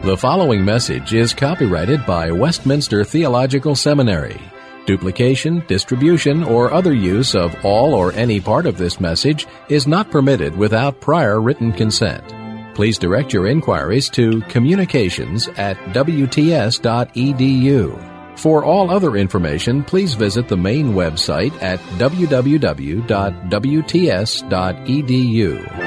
The following message is copyrighted by Westminster Theological Seminary. Duplication, distribution, or other use of all or any part of this message is not permitted without prior written consent. Please direct your inquiries to communications@wts.edu. For all other information, please visit the main website at www.wts.edu.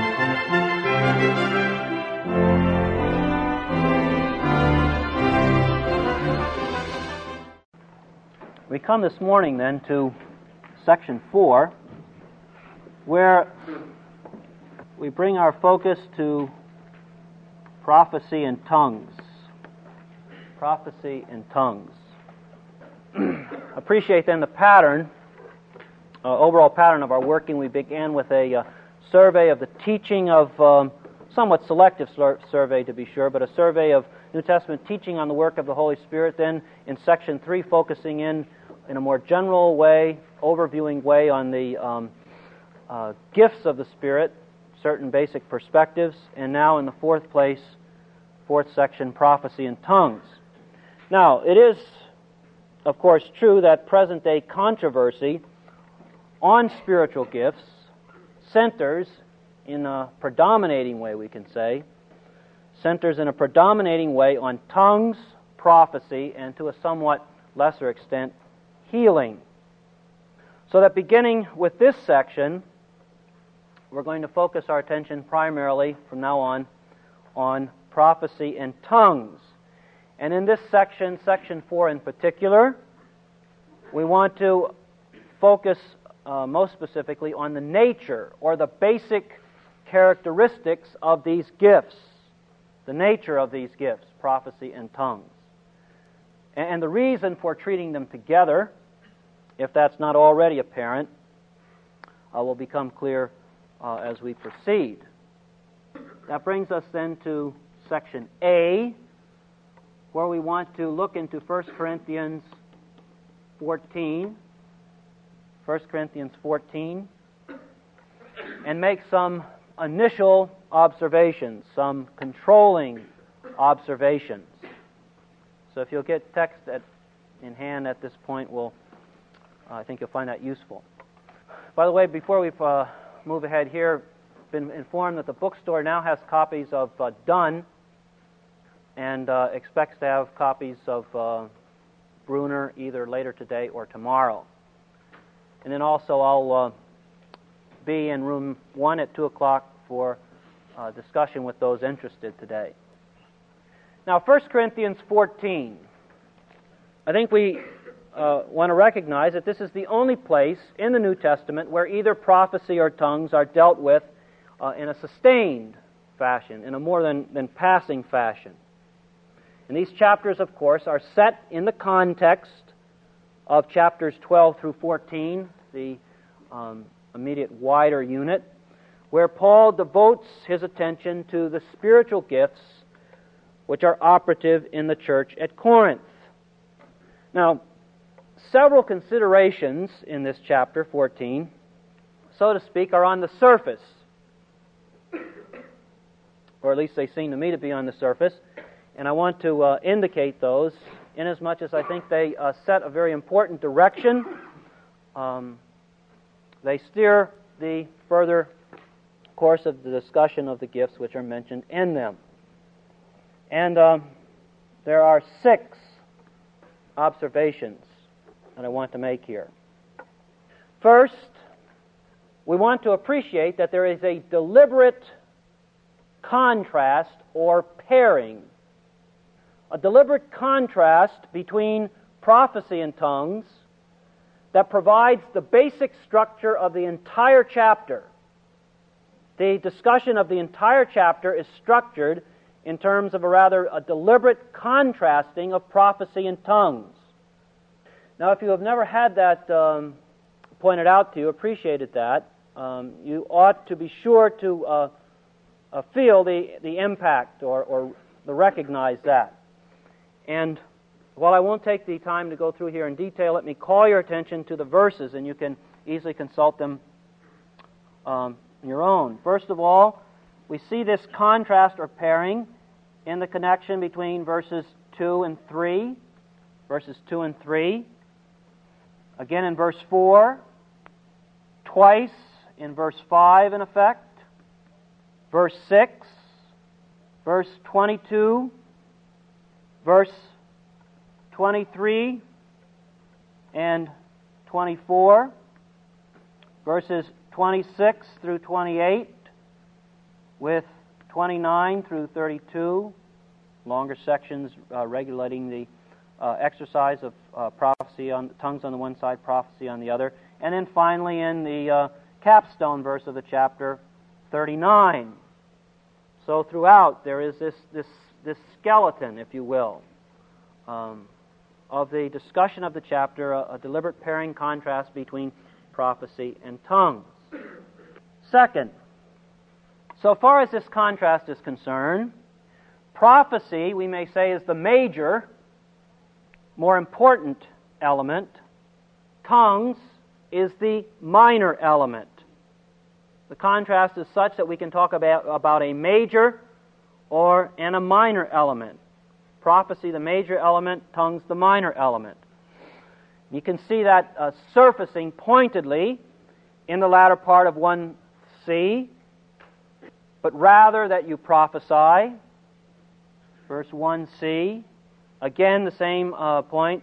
We come this morning then to section 4, where we bring our focus to prophecy and tongues. Prophecy and tongues. Appreciate then the pattern, overall pattern of our working. We began with a survey of the teaching of, somewhat selective survey to be sure, but a survey of New Testament teaching on the work of the Holy Spirit. Then in section 3, focusing in a more general way, overviewing way on the gifts of the Spirit, certain basic perspectives, and now in the fourth section, prophecy and tongues. Now, it is, of course, true that present-day controversy on spiritual gifts centers in a predominating way, we can say, on tongues, prophecy, and to a somewhat lesser extent, healing. So that beginning with this section, we're going to focus our attention primarily from now on prophecy and tongues. And in this section, section 4 in particular, we want to focus most specifically on the nature or the basic characteristics of these gifts, the nature of these gifts, prophecy and tongues. And the reason for treating them together, if that's not already apparent, will become clear as we proceed. That brings us then to section A, where we want to look into 1 Corinthians 14, and make some initial observations, some controlling observations. So if you'll get text in hand at this point, I think you'll find that useful. By the way, before we move ahead here, I've been informed that the bookstore now has copies of Donne and expects to have copies of Bruner either later today or tomorrow. And then also I'll be in room 1 at 2 o'clock for discussion with those interested today. Now, 1 Corinthians 14. I think we want to recognize that this is the only place in the New Testament where either prophecy or tongues are dealt with in a sustained fashion, in a more than passing fashion. And these chapters, of course, are set in the context of chapters 12 through 14, the immediate wider unit, where Paul devotes his attention to the spiritual gifts which are operative in the church at Corinth. Now, several considerations in this chapter 14, so to speak, are on the surface, or at least they seem to me to be on the surface, and I want to indicate those inasmuch as I think they set a very important direction. They steer the further course of the discussion of the gifts which are mentioned in them. And there are 6 observations that I want to make here. First, we want to appreciate that there is a deliberate contrast or pairing, a deliberate contrast between prophecy and tongues that provides the basic structure of the entire chapter. The discussion of the entire chapter is structured in terms of a deliberate contrasting of prophecy and tongues. Now, if you have never had that pointed out to you, appreciated that, you ought to be sure to feel the impact or recognize that. And while I won't take the time to go through here in detail, let me call your attention to the verses, and you can easily consult them on your own. First of all, we see this contrast or pairing in the connection between verses 2 and 3. Verses 2 and 3. Again in verse 4. Twice in verse 5, in effect. Verse 6. Verse 22. Verse 23 and 24. Verses 26 through 28 with 29 through 32, longer sections regulating the exercise of prophecy on tongues on the one side, prophecy on the other, and then finally in the capstone verse of the chapter, 39. So throughout there is this skeleton, if you will, of the discussion of the chapter, a deliberate pairing contrast between prophecy and tongues. Second, so far as this contrast is concerned, prophecy, we may say, is the major, more important element. Tongues is the minor element. The contrast is such that we can talk about a major and a minor element. Prophecy, the major element; tongues, the minor element. You can see that surfacing pointedly in the latter part of 1c. But rather that you prophesy, verse 1c. Again, the same point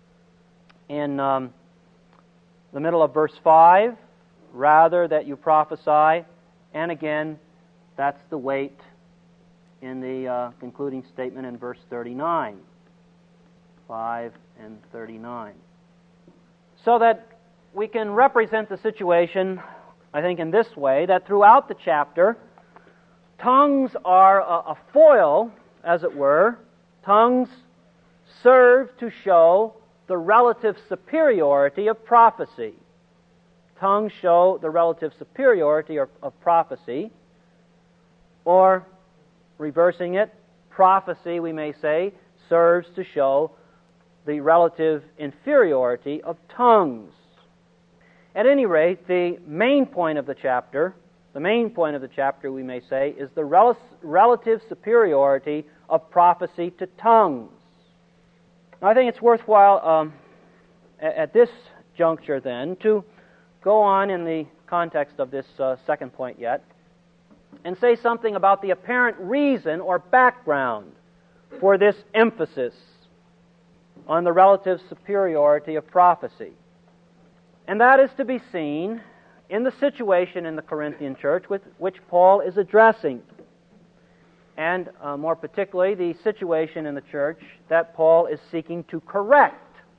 in the middle of verse 5. Rather that you prophesy. And again, that's the weight in the concluding statement in verse 39. 5 and 39. So that we can represent the situation, I think, in this way, that throughout the chapter, tongues are a foil, as it were. Tongues serve to show the relative superiority of prophecy. Tongues show the relative superiority of prophecy, or, reversing it, prophecy, we may say, serves to show the relative inferiority of tongues. At any rate, the main point of the chapter, we may say, is the relative superiority of prophecy to tongues. Now, I think it's worthwhile at this juncture, then, to go on in the context of this second point yet, and say something about the apparent reason or background for this emphasis on the relative superiority of prophecy. And that is to be seen in the situation in the Corinthian church with which Paul is addressing, and more particularly the situation in the church that Paul is seeking to correct.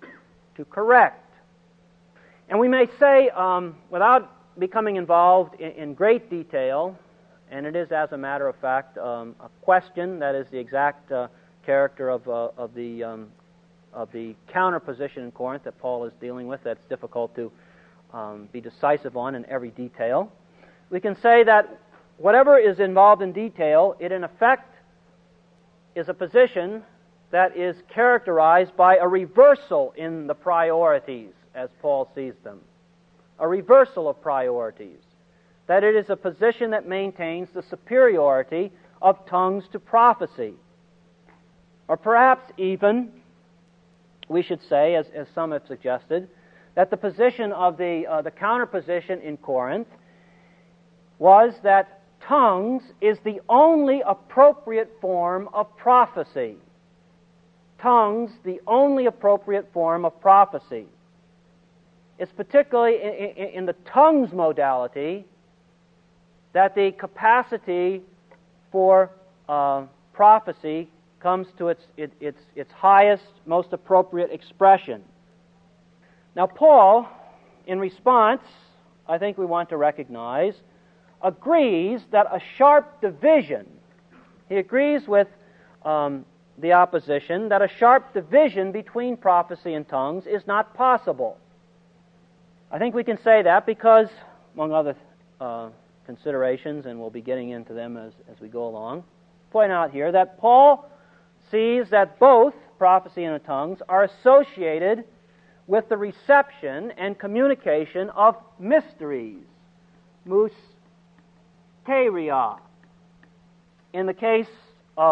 And we may say, without becoming involved in great detail, and it is, as a matter of fact, a question that is the exact character of the counterposition in Corinth that Paul is dealing with, that's difficult to be decisive on in every detail. We can say that whatever is involved in detail, it in effect is a position that is characterized by a reversal in the priorities as Paul sees them. A reversal of priorities. That it is a position that maintains the superiority of tongues to prophecy. Or perhaps even, we should say, as some have suggested, that the position of the counterposition in Corinth was that tongues is the only appropriate form of prophecy. Tongues, the only appropriate form of prophecy. It's particularly in the tongues modality that the capacity for prophecy comes to its highest, most appropriate expression. Now, Paul, in response, I think we want to recognize, agrees that a sharp division, he agrees with the opposition, that a sharp division between prophecy and tongues is not possible. I think we can say that because, among other considerations, and we'll be getting into them as we go along, point out here that Paul sees that both prophecy and tongues are associated with the reception and communication of mysteries, mysteria. In the case of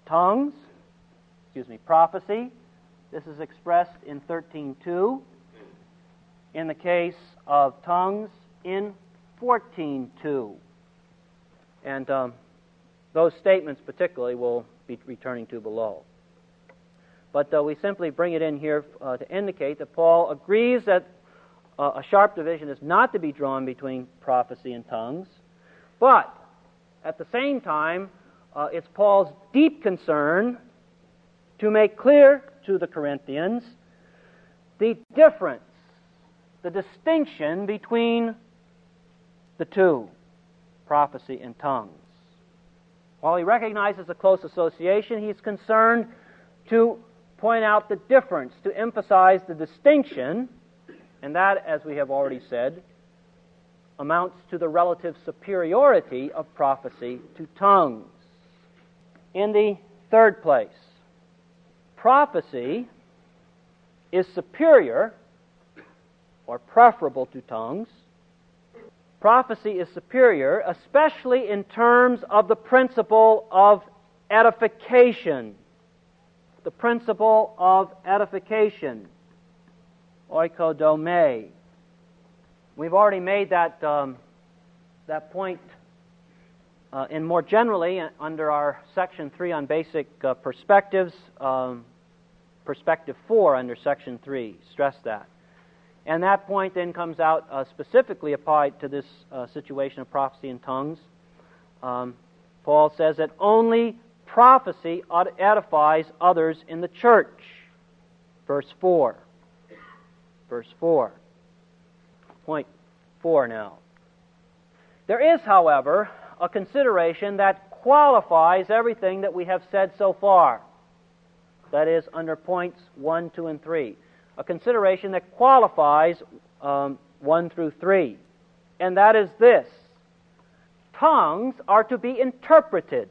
tongues, prophecy, this is expressed in 13:2. In the case of tongues, in 14:2. And those statements particularly we'll be returning to below. But we simply bring it in here to indicate that Paul agrees that a sharp division is not to be drawn between prophecy and tongues, but at the same time, it's Paul's deep concern to make clear to the Corinthians the difference, the distinction between the two, prophecy and tongues. While he recognizes a close association, he's concerned to point out the difference, to emphasize the distinction, and that, as we have already said, amounts to the relative superiority of prophecy to tongues. In the third place, prophecy is superior or preferable to tongues. Prophecy is superior, especially in terms of the principle of edification. The principle of edification, oikodome. We've already made that point and more generally under our Section 3 on basic perspectives, Perspective 4 under Section 3, stress that. And that point then comes out specifically applied to this situation of prophecy and tongues. Paul says that only prophecy edifies others in the church. Verse 4. Verse 4. Point 4 now. There is, however, a consideration that qualifies everything that we have said so far. That is, under points 1, 2, and 3. A consideration that qualifies 1 through 3. And that is this. Tongues are to be interpreted.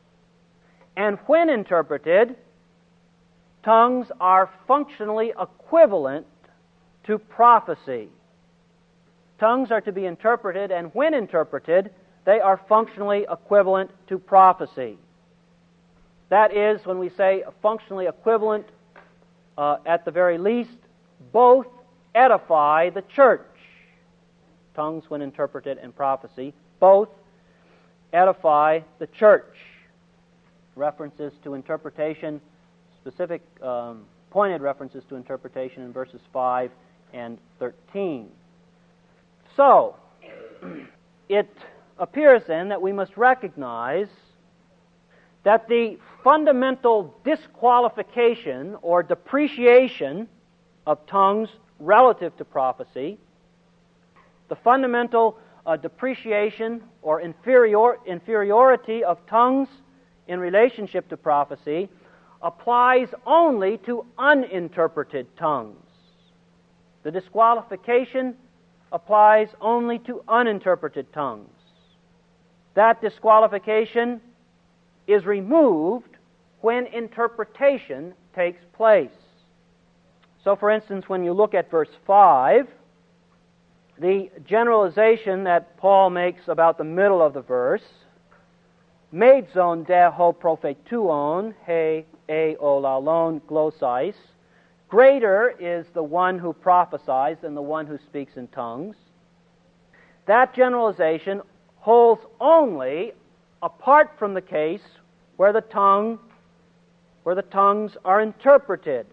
And when interpreted, tongues are functionally equivalent to prophecy. Tongues are to be interpreted, and when interpreted, they are functionally equivalent to prophecy. That is, when we say functionally equivalent, at the very least, both edify the church. Tongues, when interpreted, and prophecy, both edify the church. References to interpretation, specific pointed references to interpretation in verses 5 and 13. So, it appears then that we must recognize that the fundamental disqualification or depreciation of tongues relative to prophecy, the fundamental depreciation or inferiority of tongues in relationship to prophecy, applies only to uninterpreted tongues. The disqualification applies only to uninterpreted tongues. That disqualification is removed when interpretation takes place. So, for instance, when you look at verse 5, the generalization that Paul makes about the middle of the verse, meidzon de ho prophetuon, he eolalon glossais, greater is the one who prophesies than the one who speaks in tongues. That generalization holds only apart from the case where the tongues are interpreted,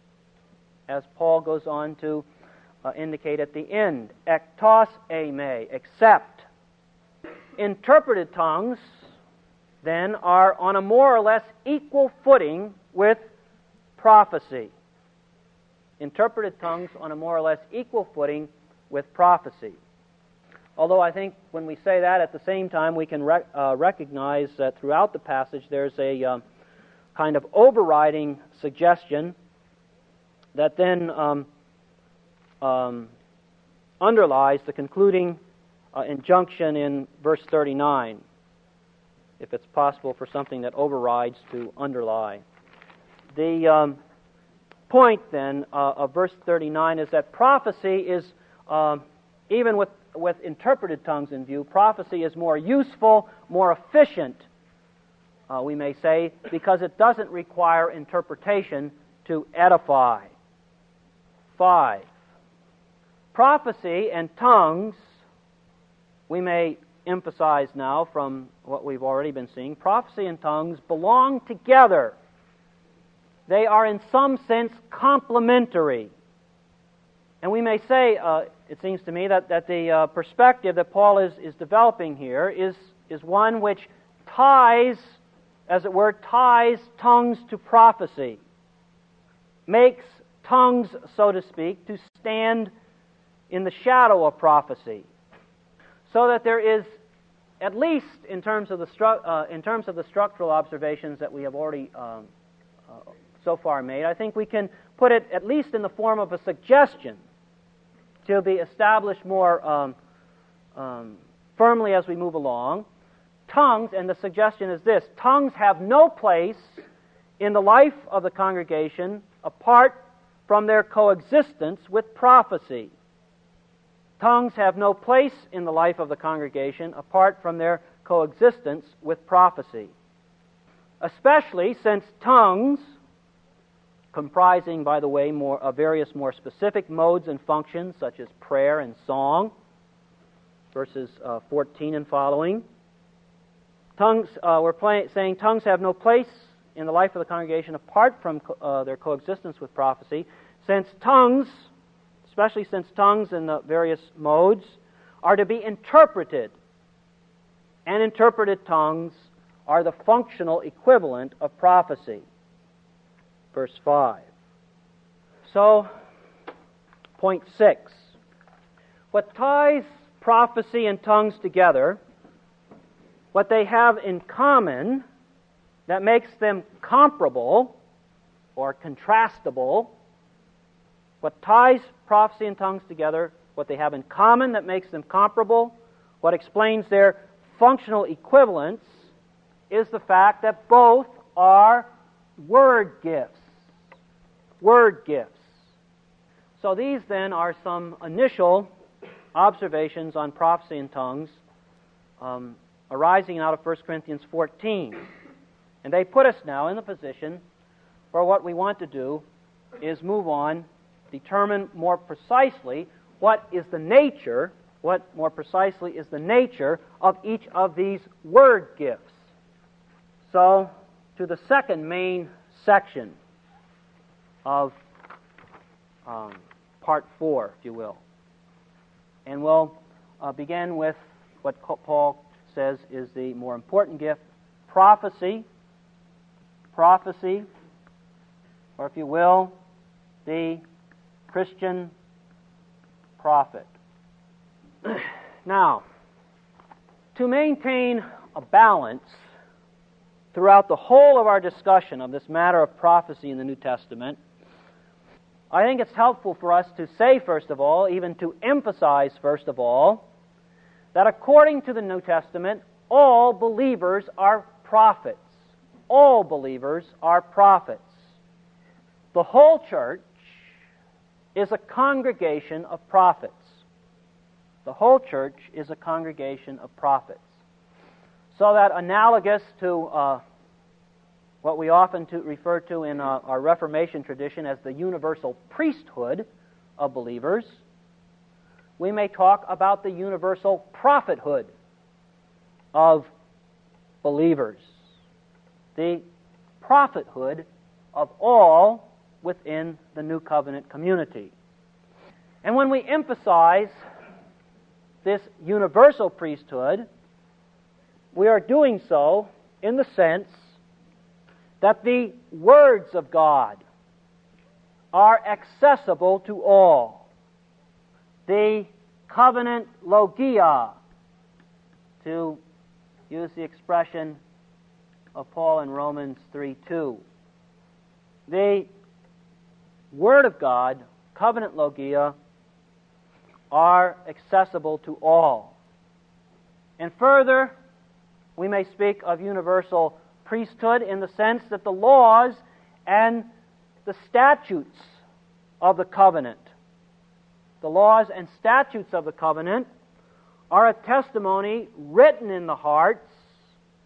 as Paul goes on to indicate at the end, ektos eime, except. Interpreted tongues, then, are on a more or less equal footing with prophecy. Interpreted tongues on a more or less equal footing with prophecy. Although I think when we say that, at the same time we can recognize that throughout the passage there's a kind of overriding suggestion that then underlies the concluding injunction in verse 39, if it's possible for something that overrides to underlie. The point then of verse 39 is that prophecy is, even with interpreted tongues in view, prophecy is more useful, more efficient we may say, because it doesn't require interpretation to edify. 5. Prophecy and tongues, we may emphasize now from what we've already been seeing, prophecy and tongues belong together. They are in some sense complementary. And we may say, it seems to me, that the perspective that Paul is developing here is one which ties, as it were, ties tongues to prophecy, makes tongues, so to speak, to stand in the shadow of prophecy, so that there is, at least in terms of the structural observations that we have already so far made, I think we can put it at least in the form of a suggestion to be established more firmly as we move along. Tongues, and the suggestion is this: tongues have no place in the life of the congregation apart from their coexistence with prophecy. Tongues have no place in the life of the congregation apart from their coexistence with prophecy. Especially since tongues, comprising, by the way, various more specific modes and functions, such as prayer and song, verses 14 and following. Tongues, saying tongues have no place in the life of the congregation apart from their coexistence with prophecy, since tongues, especially since tongues in the various modes, are to be interpreted, and interpreted tongues are the functional equivalent of prophecy. Verse 5. So, point 6. What ties prophecy and tongues together, what they have in common that makes them comparable or contrastable, what ties prophecy and tongues together, what they have in common that makes them comparable, what explains their functional equivalence, is the fact that both are word gifts. Word gifts. So these then are some initial observations on prophecy and tongues arising out of 1 Corinthians 14. And they put us now in the position where what we want to do is move on, determine more precisely what more precisely is the nature of each of these word gifts. So, to the second main section of part 4, if you will. And we'll begin with what Paul says is the more important gift, prophecy, or if you will, the Christian prophet. Now, to maintain a balance throughout the whole of our discussion of this matter of prophecy in the New Testament, I think it's helpful for us to say, first of all, even to emphasize, first of all, that according to the New Testament, all believers are prophets. All believers are prophets. The whole church is a congregation of prophets. The whole church is a congregation of prophets. So that analogous to what we often refer to in our Reformation tradition as the universal priesthood of believers, we may talk about the universal prophethood of believers. The prophethood of all within the New Covenant community. And when we emphasize this universal priesthood, we are doing so in the sense that the words of God are accessible to all. The covenant logia, to use the expression of Paul in Romans 3:2. The Word of God, covenant logia, are accessible to all. And further, we may speak of universal priesthood in the sense that the laws and the statutes of the covenant, the laws and statutes of the covenant, are a testimony written in the hearts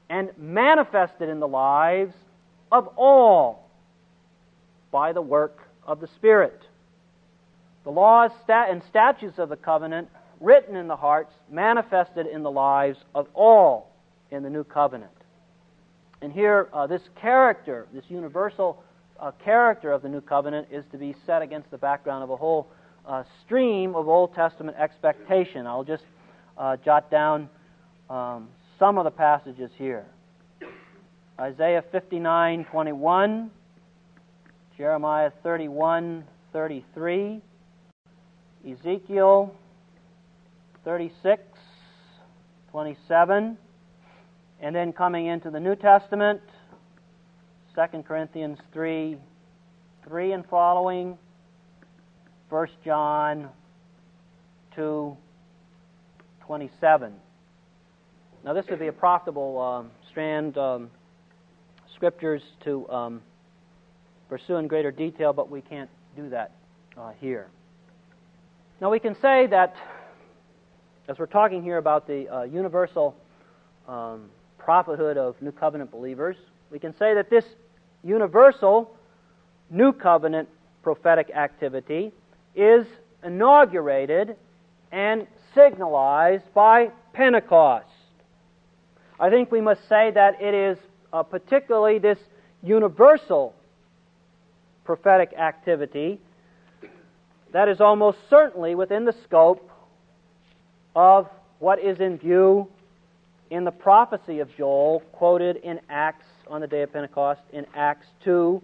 and manifested in the lives of all by the work of the Spirit. The laws and statutes of the covenant written in the hearts, manifested in the lives of all in the new covenant. And here, this character, this universal character of the new covenant is to be set against the background of a whole stream of Old Testament expectation. I'll just jot down some of the passages here. Isaiah 59:21, Jeremiah 31:33, Ezekiel 36:27, and then coming into the New Testament, 2 Corinthians 3:3 and following, 1 John 2:27. Now this would be a profitable strand scriptures to pursue in greater detail, but we can't do that here. Now we can say that, as we're talking here about the universal prophethood of New Covenant believers, we can say that this universal New Covenant prophetic activity is inaugurated and signalized by Pentecost. I think we must say that it is particularly this universal prophetic activity that is almost certainly within the scope of what is in view in the prophecy of Joel quoted in Acts on the day of Pentecost, in Acts 2,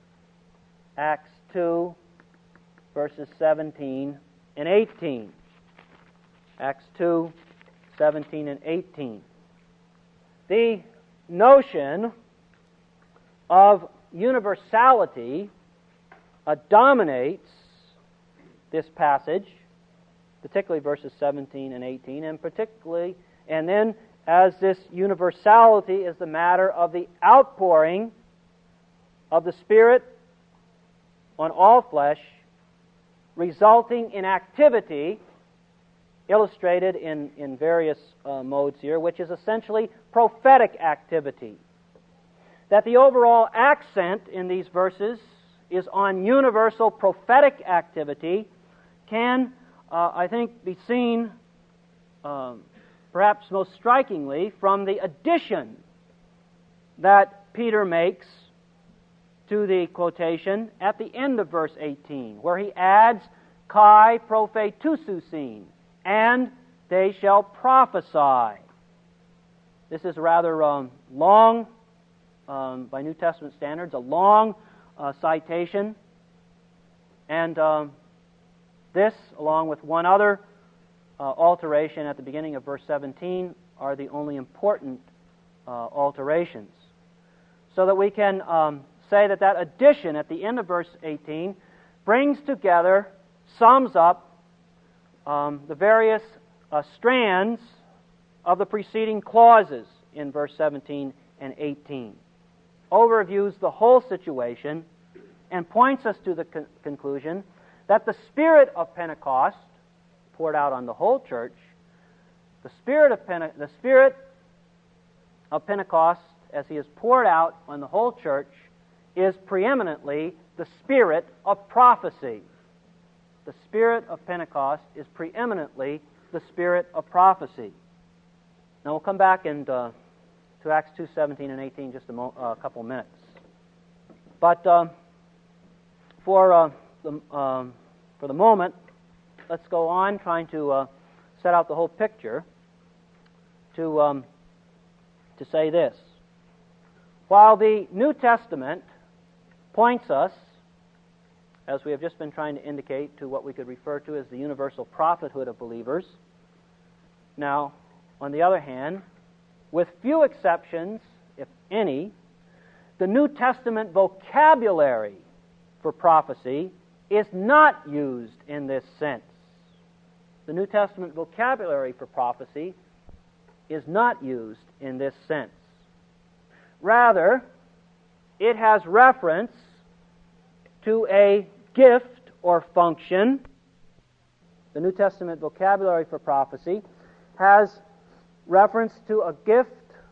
verses 17 and 18. Acts 2, 17 and 18. The notion of universality dominates this passage, particularly verses 17 and 18, and then as this universality is the matter of the outpouring of the Spirit on all flesh, resulting in activity illustrated in various modes here, which is essentially prophetic activity. That the overall accent in these verses is on universal prophetic activity can, I think, be seen perhaps most strikingly from the addition that Peter makes to the quotation at the end of verse 18, where he adds, kai prophetususin, and they shall prophesy. This is rather long, by New Testament standards, a long citation. And this, along with one other alteration at the beginning of verse 17, are the only important alterations. So that we can say that that addition at the end of verse 18 brings together, sums up the various strands of the preceding clauses in verse 17 and 18. Overviews the whole situation and points us to the conclusion that the Spirit of Pentecost poured out on the whole church, the Spirit of Pentecost, as He is poured out on the whole church, is preeminently the Spirit of prophecy. The Spirit of Pentecost is preeminently the Spirit of prophecy. Now we'll come back and to Acts 2, 17 and 18 just a couple of minutes. But for the moment, let's go on trying to set out the whole picture to say this. While the New Testament points us, as we have just been trying to indicate, to what we could refer to as the universal prophethood of believers, now, on the other hand, with few exceptions, if any, the New Testament vocabulary for prophecy is not used in this sense. The New Testament vocabulary for prophecy is not used in this sense. Rather, it has reference to a gift or function. The New Testament vocabulary for prophecy has reference to a gift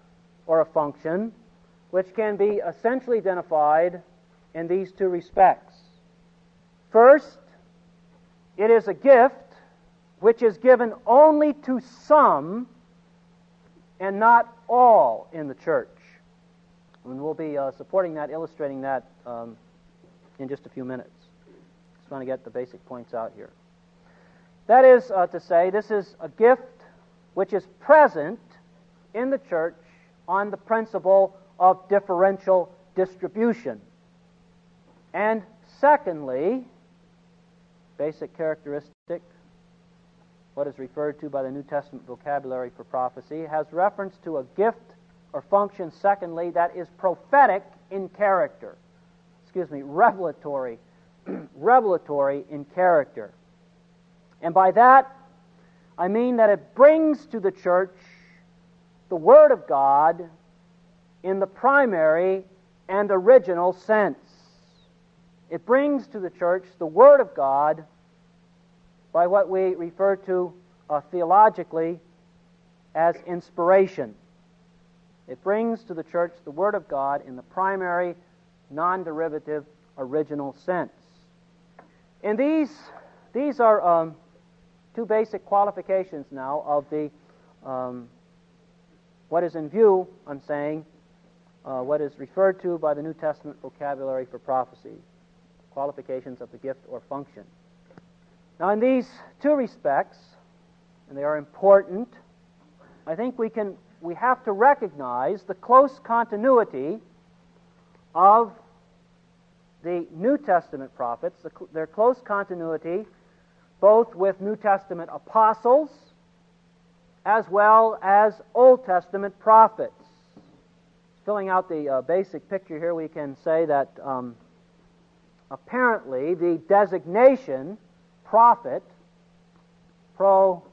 or a function which can be essentially identified in these two respects. First, it is a gift which is given only to some and not all in the church. And we'll be supporting that, illustrating that in just a few minutes. Just want to get the basic points out here. That is to say, this is a gift which is present in the church on the principle of differential distribution. And secondly, basic characteristic, what is referred to by the New Testament vocabulary for prophecy, has reference to a gift or function, secondly, that is prophetic in character. Revelatory in character. And by that, I mean that it brings to the church the Word of God in the primary and original sense. It brings to the church the Word of God by what we refer to theologically as inspiration. It brings to the church the Word of God in the primary, non-derivative, original sense. And these are two basic qualifications now of the what is in view, I'm saying, what is referred to by the New Testament vocabulary for prophecy, qualifications of the gift or function. Now, in these two respects, and they are important, I think we have to recognize the close continuity of the New Testament prophets, their close continuity both with New Testament apostles as well as Old Testament prophets. Filling out the basic picture here, we can say that apparently the designation prophet, prophetes,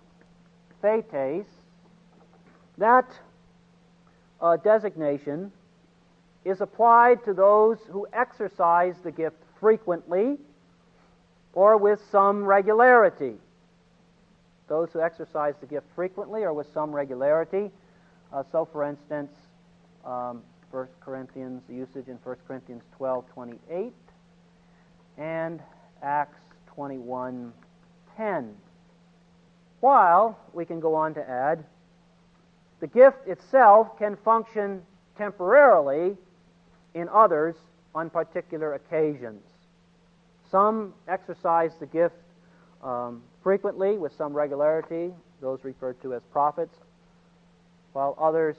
that designation is applied to those who exercise the gift frequently or with some regularity. Those who exercise the gift frequently or with some regularity. So, for instance, 1 Corinthians, the usage in 1 Corinthians 12:28 and Acts 21:10. While, we can go on to add, the gift itself can function temporarily in others on particular occasions. Some exercise the gift frequently with some regularity, those referred to as prophets, while others,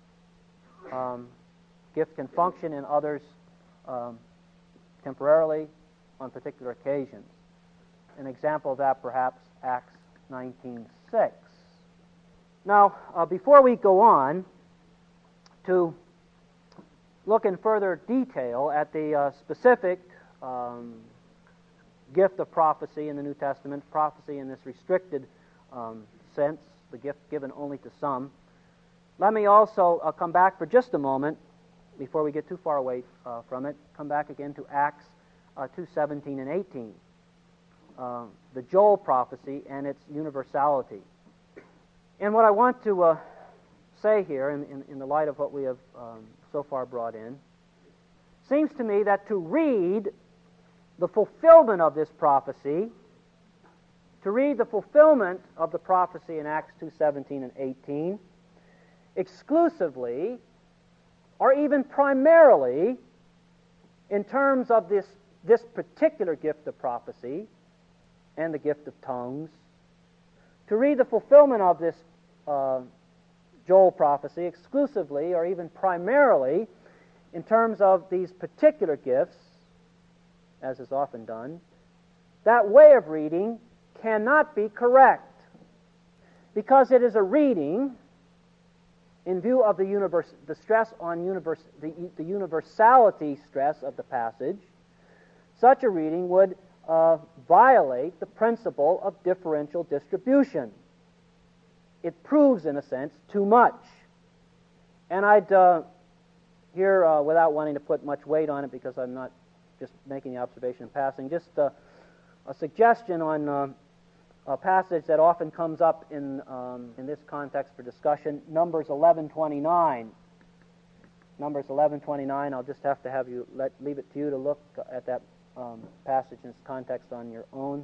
gift can function in others temporarily on particular occasions. An example of that, perhaps, Acts 19:6. Now, before we go on to look in further detail at the specific gift of prophecy in the New Testament, prophecy in this restricted sense, the gift given only to some, let me also come back for just a moment, before we get too far away from it, come back again to Acts 2:17 and 18, the Joel prophecy and its universality. And what I want to say here, in the light of what we have so far brought in, seems to me that to read the fulfillment of this prophecy, to read the fulfillment of the prophecy in Acts 2:17 and 18, exclusively, or even primarily, in terms of this particular gift of prophecy and the gift of tongues, to read the fulfillment of this Joel prophecy exclusively or even primarily in terms of these particular gifts, as is often done, that way of reading cannot be correct, because it is a reading in view of the stress on the universality stress of the passage. Such a reading would violate the principle of differential distribution. It proves, in a sense, too much. And I'd here, without wanting to put much weight on it, because I'm not just making the observation in passing, just a suggestion on a passage that often comes up in this context for discussion, Numbers 11:29. Numbers 11:29. I'll just have to have you leave it to you to look at that passage in its context on your own,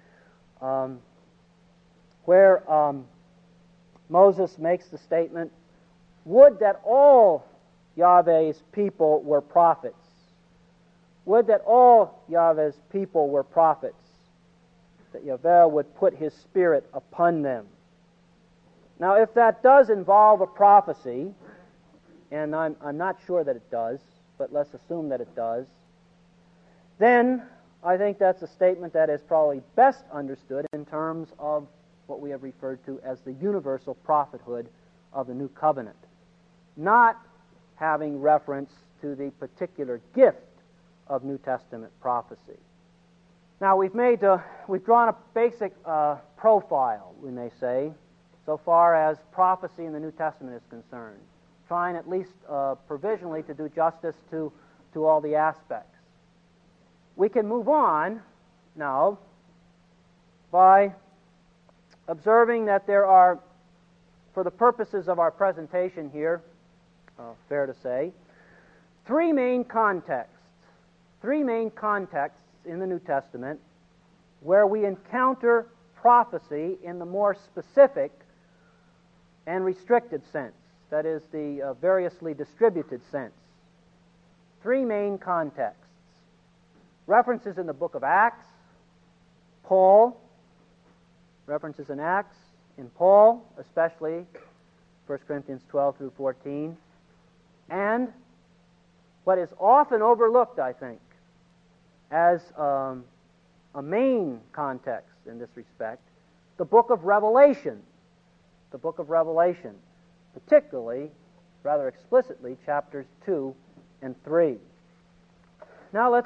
where Moses makes the statement, "Would that all Yahweh's people were prophets. Would that all Yahweh's people were prophets, that Yahweh would put His Spirit upon them." Now, if that does involve a prophecy, and I'm not sure that it does, but let's assume that it does, then I think that's a statement that is probably best understood in terms of what we have referred to as the universal prophethood of the New Covenant, not having reference to the particular gift of New Testament prophecy. Now, we've drawn a basic profile, we may say, so far as prophecy in the New Testament is concerned, trying at least provisionally to do justice to all the aspects. We can move on now by observing that there are, for the purposes of our presentation here, fair to say, three main contexts in the New Testament where we encounter prophecy in the more specific and restricted sense, that is, the variously distributed sense. Three main contexts. References in the book of Acts, Paul, references in Acts, in Paul, especially 1 Corinthians 12 through 14, and what is often overlooked, I think, as a main context in this respect, the book of Revelation. The book of Revelation, particularly, rather explicitly, chapters 2 and 3. Now let's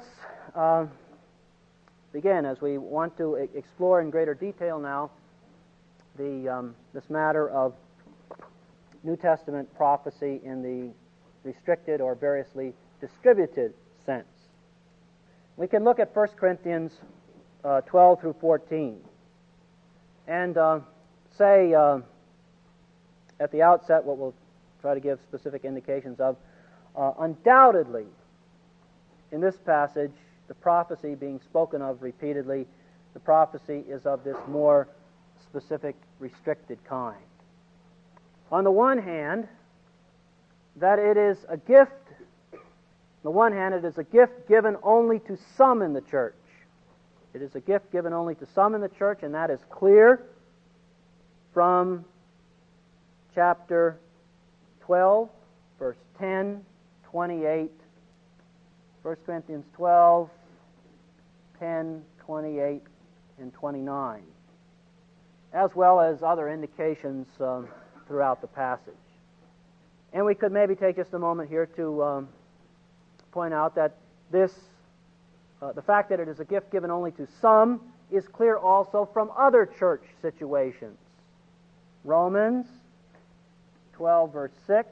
begin, as we want to explore in greater detail now this matter of New Testament prophecy in the restricted or variously distributed sense. We can look at 1 Corinthians 12 through 14 and say at the outset what we'll try to give specific indications of. Undoubtedly, in this passage, the prophecy being spoken of repeatedly, the prophecy is of this more specific, restricted kind. On the one hand, that it is a gift. On the one hand, it is a gift given only to some in the church. It is a gift given only to some in the church, and that is clear from chapter 12, verse 10, 28, 1 Corinthians 12, 10, 28, and 29, as well as other indications throughout the passage. And we could maybe take just a moment here to point out that this, the fact that it is a gift given only to some, is clear also from other church situations. Romans 12, verse 6,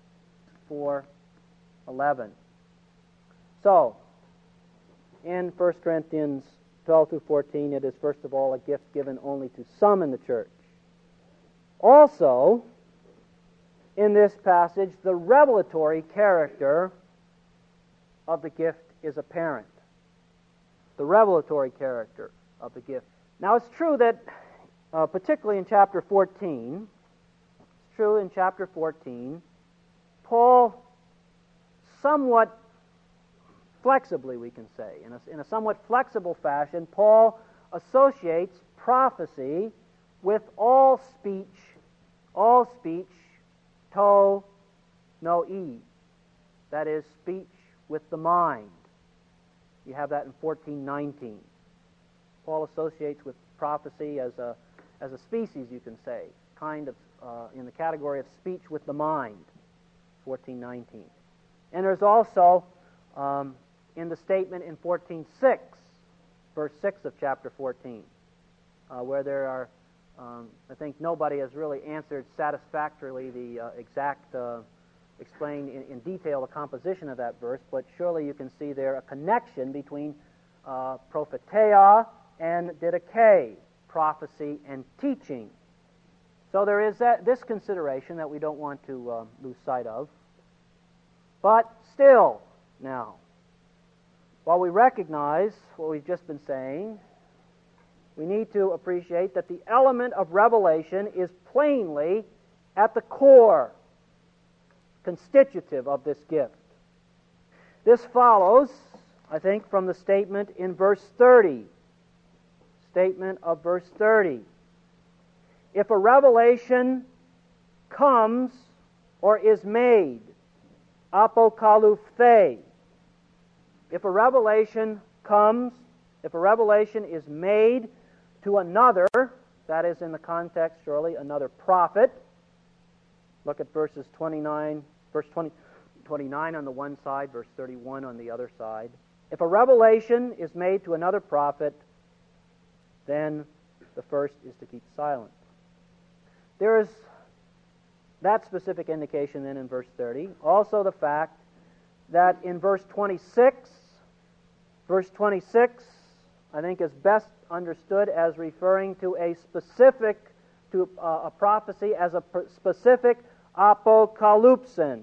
4:11. So, in 1 Corinthians 12 through 14, it is first of all a gift given only to some in the church. Also, in this passage, the revelatory character of the gift is apparent. The revelatory character of the gift. Now, it's true that, particularly in chapter 14, Paul, somewhat flexibly, we can say, in a somewhat flexible fashion, Paul associates prophecy with all speech, to noi, that is, speech with the mind. You have that in 14:19. Paul associates with prophecy as a species, you can say, kind of in the category of speech with the mind, 14:19. And there's also in the statement in 14:6, verse 6 of chapter 14, where there are, I think nobody has really answered satisfactorily the exact, explained in detail the composition of that verse, but surely you can see there a connection between propheteia and didache, prophecy, and teaching. So there is this consideration that we don't want to lose sight of. But still, now, while we recognize what we've just been saying, we need to appreciate that the element of revelation is plainly at the core, constitutive of this gift. This follows, I think, from the statement in verse 30. Statement of verse 30. If a revelation comes or is made, apokaluphthei. If a revelation comes, if a revelation is made to another, that is in the context surely another prophet. Look at verse 29 on the one side, verse 31 on the other side. If a revelation is made to another prophet, then the first is to keep silent. There is that specific indication then in verse 30. Also the fact that in verse 26, I think is best understood as referring to a prophecy as a specific apokalypsin,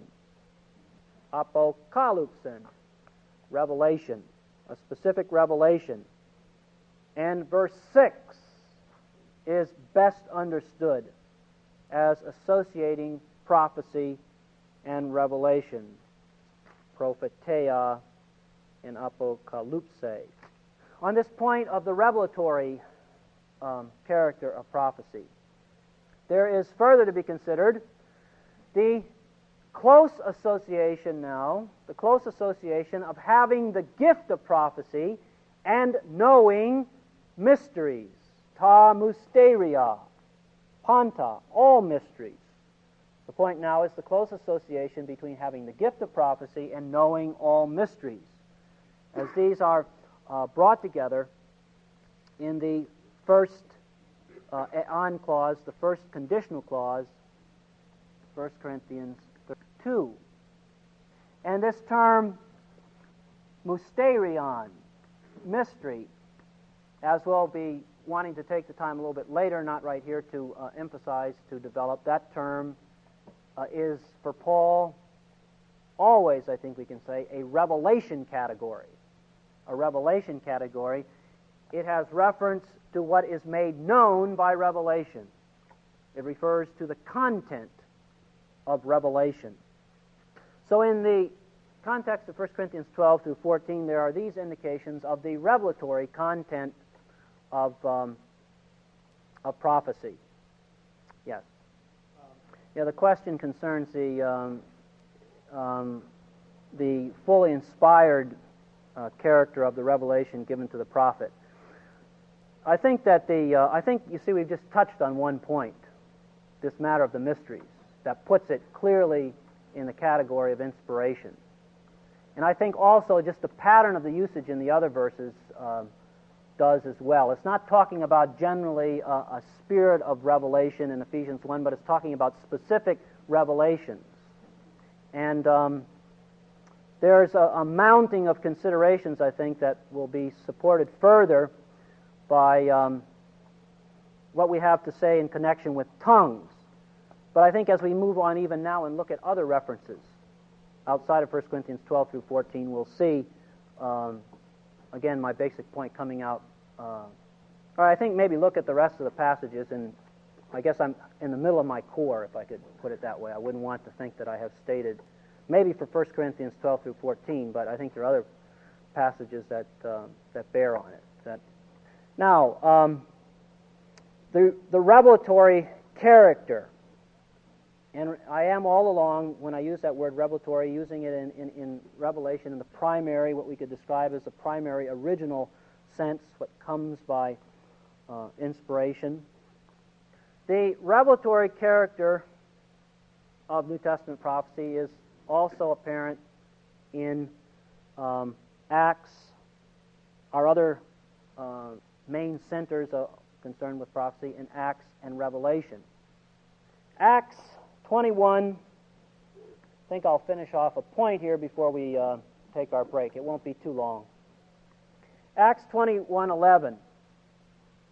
revelation, a specific revelation. And verse 6 is best understood as associating prophecy and revelation, propheteia and apokalypse. On this point of the revelatory character of prophecy, there is further to be considered the close association of having the gift of prophecy and knowing mysteries, ta mysteria, panta, all mysteries. The point now is the close association between having the gift of prophecy and knowing all mysteries, as these are brought together in the first on clause, the first conditional clause, 1 Corinthians 2. And this term, mysterion, mystery, as we'll be wanting to take the time a little bit later, not right here, to emphasize, to develop, that term is, for Paul, always, I think we can say, a revelation category. A revelation category. It has reference to what is made known by revelation. It refers to the content of revelation. So in the context of 1 Corinthians 12 through 14, there are these indications of the revelatory content of prophecy. Yes. The question concerns the fully inspired character of the revelation given to the prophet. I think that you see we've just touched on one point, this matter of the mysteries, that puts it clearly in the category of inspiration. And I think also just the pattern of the usage in the other verses does as well. It's not talking about generally a spirit of revelation in Ephesians 1, but it's talking about specific revelations. And there's a mounting of considerations, I think, that will be supported further by what we have to say in connection with tongues. But I think as we move on even now and look at other references outside of 1 Corinthians 12 through 14, we'll see, again, my basic point coming out. Or I think maybe look at the rest of the passages, and I guess I'm in the middle of my core, if I could put it that way. I wouldn't want to think that I have stated, maybe for 1 Corinthians 12 through 14, but I think there are other passages that bear on it. Now, the revelatory character. And I am all along, when I use that word revelatory, using it in Revelation in the primary, what we could describe as the primary original sense, what comes by inspiration. The revelatory character of New Testament prophecy is also apparent in Acts, our other main centers concerned with prophecy, in Acts and Revelation. Acts 21, I think I'll finish off a point here before we take our break. It won't be too long. Acts 21:11.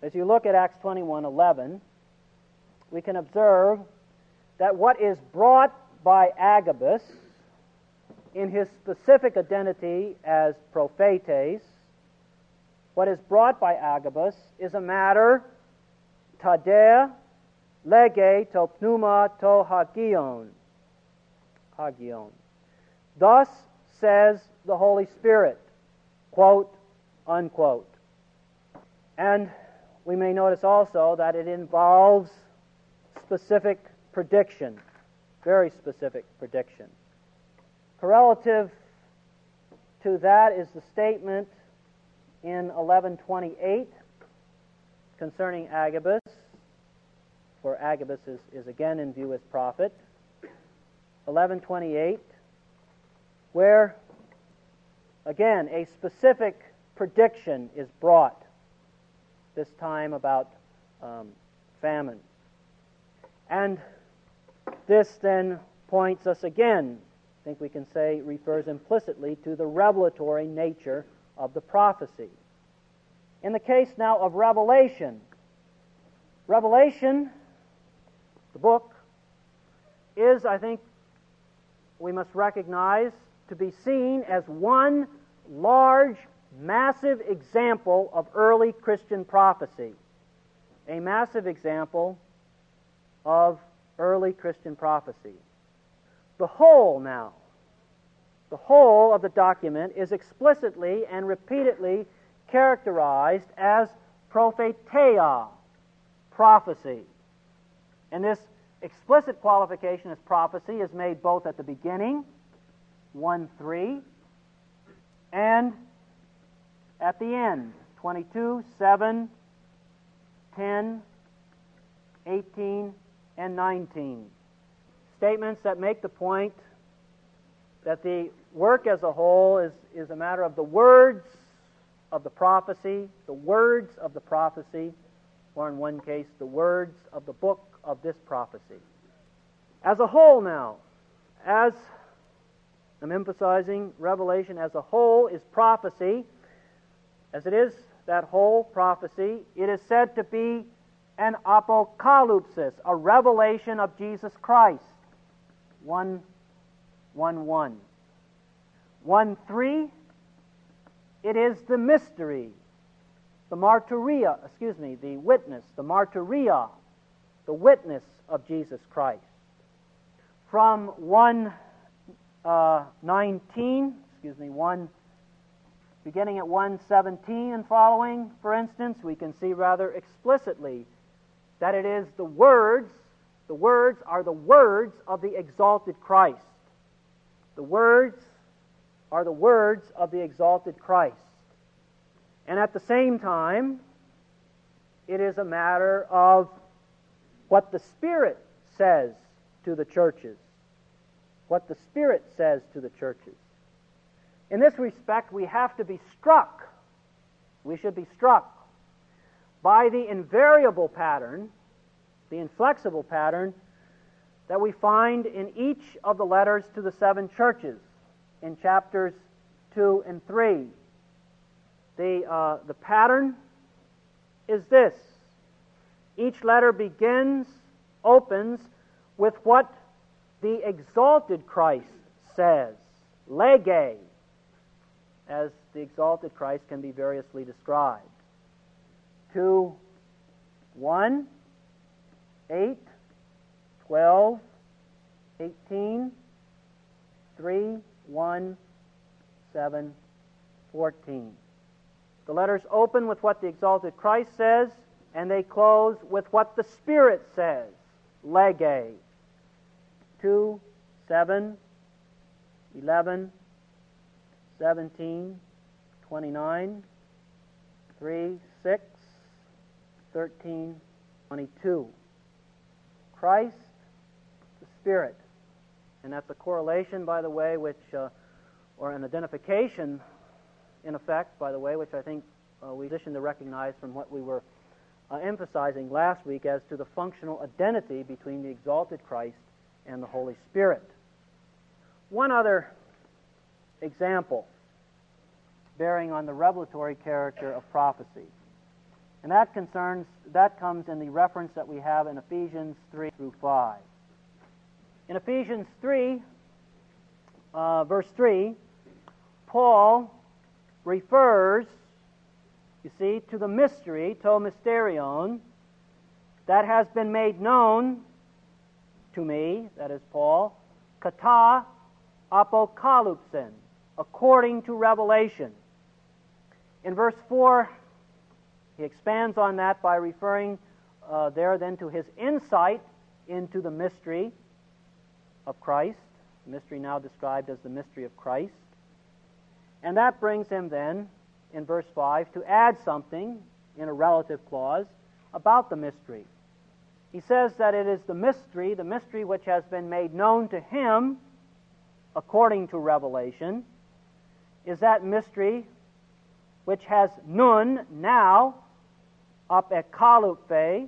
As you look at Acts 21:11, we can observe that what is brought by Agabus in his specific identity as prophetes, what is brought by Agabus is a matter tader lege to pneuma to hagion. Thus says the Holy Spirit, quote, unquote. And we may notice also that it involves specific prediction, very specific prediction. Correlative to that is the statement in 11:28 concerning Agabus, for Agabus is again in view as prophet. 11:28, where again a specific prediction is brought, this time about famine. And this then points us again, I think we can say, refers implicitly to the revelatory nature of the prophecy. In the case now of Revelation, the book, is, I think, we must recognize, to be seen as one large, massive example of early Christian prophecy. A massive example of early Christian prophecy. The whole of the document is explicitly and repeatedly characterized as propheteia, prophecy. And this explicit qualification as prophecy is made both at the beginning, 1:3, and at the end, 22:7, 10, 18, and 19. Statements that make the point that the work as a whole is a matter of the words of the prophecy, or in one case, the words of the book of this prophecy. As a whole now, as I'm emphasizing, Revelation as a whole is prophecy. As it is that whole prophecy, it is said to be an apocalypsis, a revelation of Jesus Christ. 1:1. 1:3, it is the mystery, the witness, the martyria, the witness of Jesus Christ. From 1:19, beginning at 1:17 and following, for instance, we can see rather explicitly that it is the words are the words of the exalted Christ. The words are the words of the exalted Christ. And at the same time, it is a matter of what the Spirit says to the churches. What the Spirit says to the churches. In this respect, we have to be struck. We should be struck by the invariable pattern, the inflexible pattern, that we find in each of the letters to the 7 churches in chapters 2 and 3. The pattern is this. Each letter opens with what the exalted Christ says, lege, as the exalted Christ can be variously described. 2:1, 8, 12, 18, 3, 1, 7, 14. The letters open with what the exalted Christ says, and they close with what the Spirit says, lege. 2, 7, 11, 17, 29, 3, 6, 13, 22. Christ, the Spirit. And that's a correlation, by the way, or an identification, in effect, by the way, which I think we position to recognize from what we were emphasizing last week as to the functional identity between the exalted Christ and the Holy Spirit. One other example bearing on the revelatory character of prophecy. And that comes in the reference that we have in Ephesians 3 through 5. In Ephesians 3, verse 3, Paul refers, you see, to the mystery, to mysterion, that has been made known to me, that is Paul, kata apokalypsin, according to revelation. In verse 4, he expands on that by referring there then to his insight into the mystery of Christ, the mystery now described as the mystery of Christ. And that brings him then, in verse 5, to add something in a relative clause about the mystery. He says that it is the mystery which has been made known to him according to revelation, is that mystery which has nun, now, apokalyphe,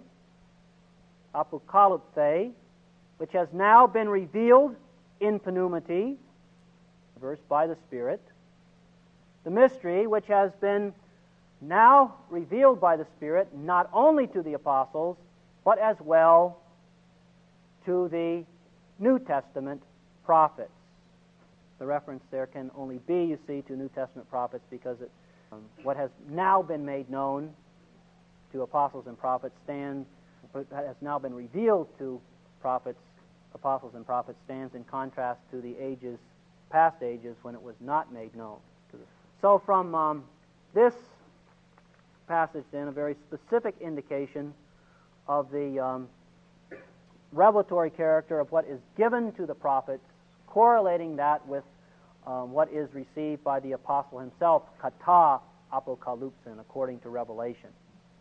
which has now been revealed in pneumati, verse by the Spirit. The mystery which has been now revealed by the Spirit, not only to the apostles, but as well to the New Testament prophets. The reference there can only be, you see, to New Testament prophets because what has now been made known to apostles and prophets has now been revealed to apostles and prophets stands in contrast to the past ages when it was not made known. So from this passage then, a very specific indication of the revelatory character of what is given to the prophets, correlating that with what is received by the apostle himself, kata apokalypsin, according to Revelation.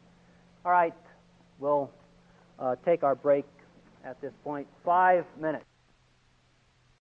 All right, we'll take our break at this point, 5 minutes.